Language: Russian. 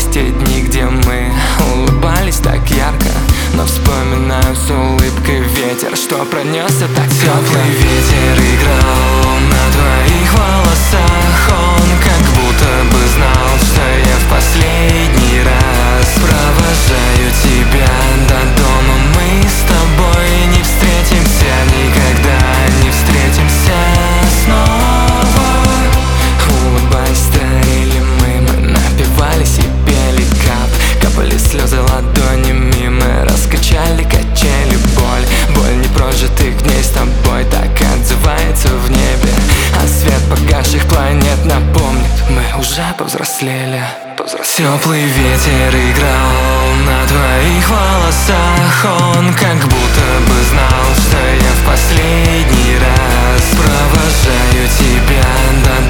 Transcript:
те дни, где мы улыбались так ярко, но вспоминаю с улыбкой ветер, что пронесся так теплый ветер играл на твоих волосах. Он как будто бы знал, что я в последний раз провожаю тебя до дома. Мы с тобой не встретимся никогда, не встретимся снова. Улыбаясь, старели мы напивались и пели капали слезы ладонями, мы раскачали качели. Боль непрожитых дней с тобой так отзывается в небе, а свет погасших планет напомнит, мы уже повзрослели. Теплый ветер играл на твоих волосах. Он как будто бы знал, что я в последний раз провожаю тебя до